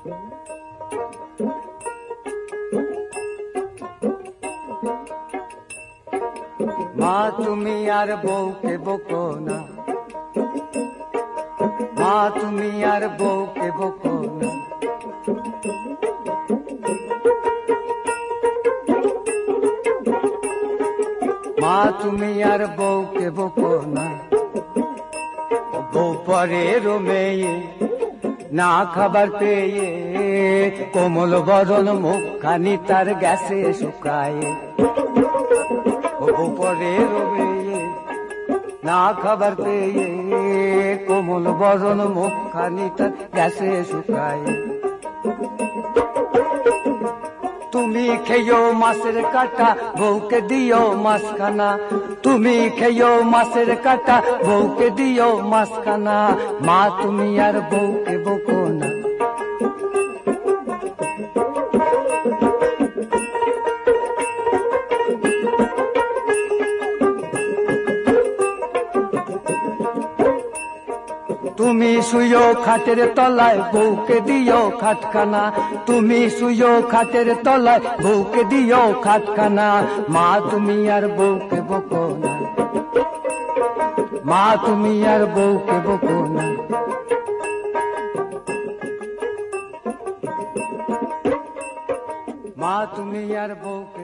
মা তুমি আর বউকে বকো না, মা তুমি আর বউকে বকো না। মা তুমি আর বউকে বকো না। বউ পরের মেয়ে না খাবার পেয়ে, কোমল বদন মুখখানি তার গ্যাসে শুকায়। বউ পরের মেয়ে না খাবার পেয়ে, কোমল বদন মুখখানি তার গ্যাসে শুকায়। তুমি খেয়েও মাছের কাটা, বউকে দিও মাছখানা। তুমি খেয়েও মাছের কাটা, বউকে দিও মাছখানা। মা তুমি আর বউকে বকো না। তুমি শুয়ো খাটের তলায়, বউকে দিও খাটখানা। তুমি শুয়ো খাটের তলায়, বউকে দিও খাটখানা। মা তুমি আর বউকে বকো না, মা তুমি আর বউকে বকো না। মা তুমি আর বউকে